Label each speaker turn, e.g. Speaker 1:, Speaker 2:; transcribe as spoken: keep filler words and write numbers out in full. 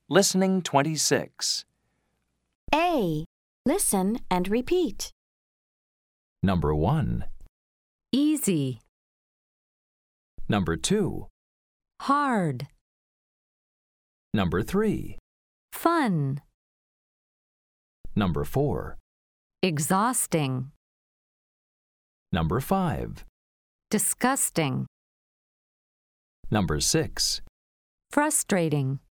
Speaker 1: Listening twenty-six.
Speaker 2: A. Listen and repeat.
Speaker 1: Number one.
Speaker 3: Easy,
Speaker 1: Number two.
Speaker 3: hard,
Speaker 1: Number three.
Speaker 3: fun,
Speaker 1: Number four.
Speaker 3: exhausting,
Speaker 1: Number five.
Speaker 3: disgusting,
Speaker 1: Number six.
Speaker 3: frustrating.